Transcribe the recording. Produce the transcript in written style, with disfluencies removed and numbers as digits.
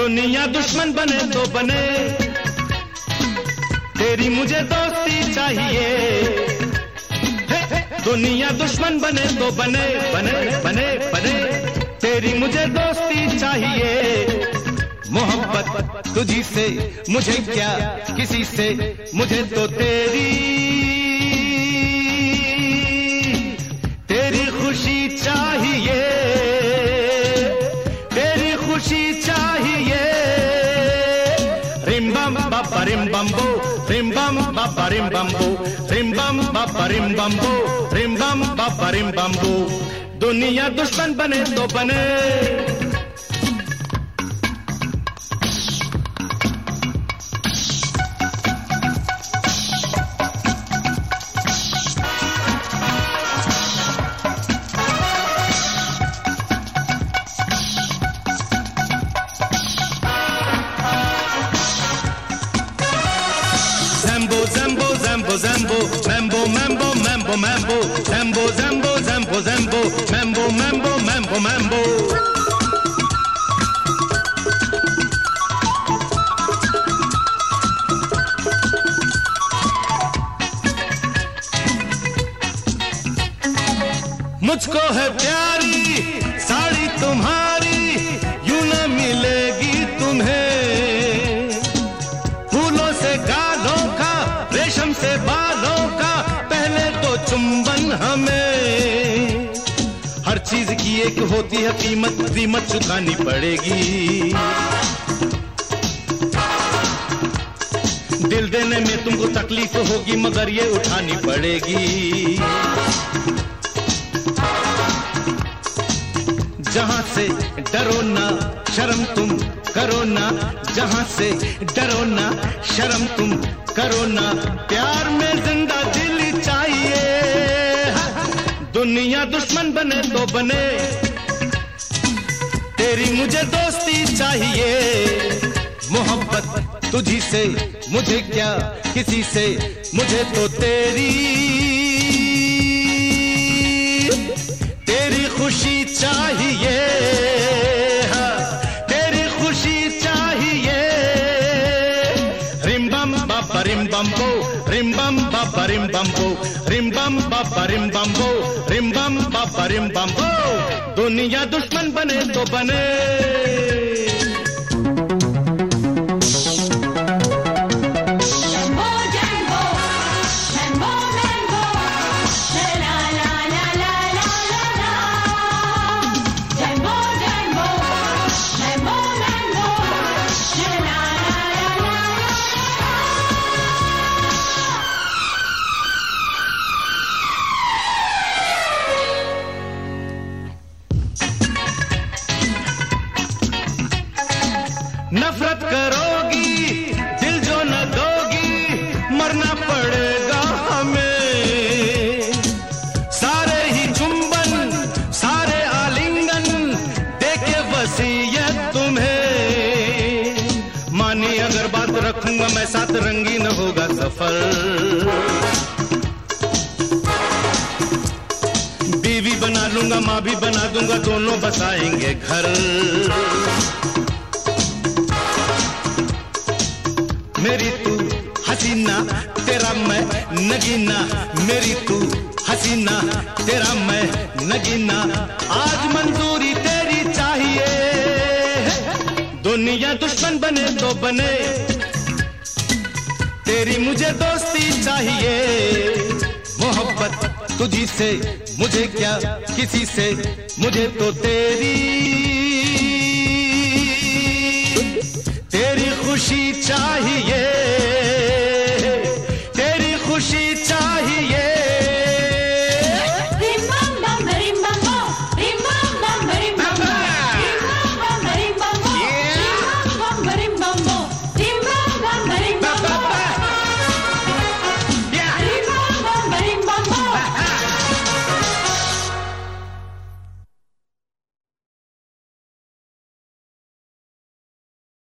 दुनिया दुश्मन बने तो बने, तेरी मुझे दोस्ती चाहिए। दुनिया दुश्मन बने तो बने, बने बने बने, तेरी मुझे दोस्ती चाहिए। मोहब्बत तुझी से मुझे क्या किसी से, मुझे तो तेरी खुशी चाहिए, तेरी खुशी चाहिए। रिम बम बाबा रिम बम्बो, रिम बम बाबा रिम बम्बो, रिम बम बाबा रिम बम्बो, रिम बम बाबा रिम बम्बो। दुनिया दुश्मन बने तो बने, Zambo, mambo, mambo, mambo, mambo, zambo, zambo, zambo, zambo, mambo, mambo, mambo, mambo. मुझको है प्यारी साड़ी तुम्हारी, यूं न मिलेगी तुम्हें। फूलों से गालों का, रेशम से बालों का, पहले तो चुंबन हमें। हर चीज की एक होती है कीमत, कीमत चुकानी पड़ेगी। दिल देने में तुमको तकलीफ होगी, मगर ये उठानी पड़ेगी। जहां से डरो ना शर्म तुम करो ना, जहां से डरो ना शर्म तुम करो ना, प्यार में जिंदा दिल चाहिए। दुनिया दुश्मन बने तो बने, तेरी मुझे दोस्ती चाहिए। मोहब्बत तुझी से मुझे क्या किसी से, मुझे तो तेरी खुशी चाहिए, तेरी खुशी चाहिए। रिम बम बाबा रिम बम्बो, रिम बम बाबा रिम बम्बो, रिम बम बाबा रिम बम्बो, रिम बम बाबा रिम बम्बो। दुनिया दुश्मन बने तो बने, नफरत करोगी दिल जो न दोगी, मरना पड़ेगा हमें। सारे ही चुंबन सारे आलिंगन देके वसीयत तुम्हें। मानी अगर बात रखूंगा मैं साथ, रंगीन होगा सफर। बीवी बना लूंगा माँ भी बना दूंगा, दोनों बसाएंगे घर। मेरी तू हसीना तेरा मैं नगीना, मेरी तू हसीना तेरा मैं नगीना, आज मंजूरी तेरी चाहिए। दुनिया दुश्मन बने तो बने, तेरी मुझे दोस्ती चाहिए। मोहब्बत तुझी से मुझे क्या किसी से, मुझे तो तेरी खुशी चाहिए, तेरी खुशी चाहिए।